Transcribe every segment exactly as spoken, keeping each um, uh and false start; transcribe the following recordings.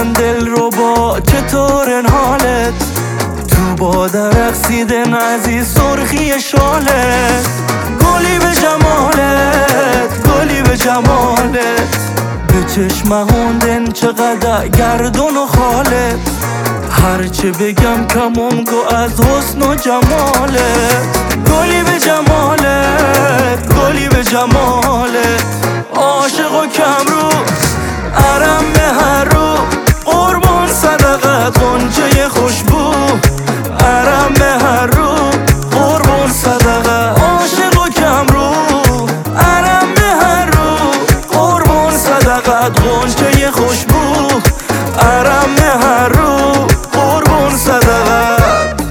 من دل رو با چطور حالت؟ تو باد رقصیدن عزیز سرخی شالت، گلی به جمالت گلی به جمالت، به چشم هوندن چقدر گردون و خالت، هرچه بگم کمم گو از حسن و جمالت، گلی به جمالت گلی به جمالت، عاشق و کمرو عرم به هر رو، قربان صدقت غنچه خوشبو، عرم به هر رو قربان صدقت، عاشق و کمرو عرم به هر رو، قربان صدقت غنچه خوشبو، عرم به هر رو قربان صدقت.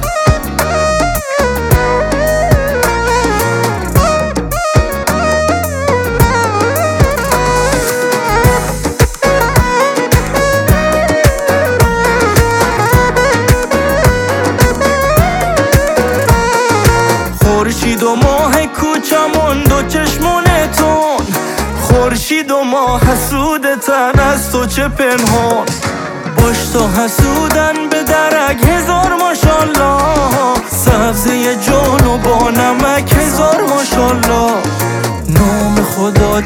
خورشید و ماه کوچمون دو چشمونتون، خورشید و ماه حسودتن از تو چه پنهان، باش تو حسودن به درک هزار ماشالله، سبزه جان و با نمک هزار ماشالله، نام خدا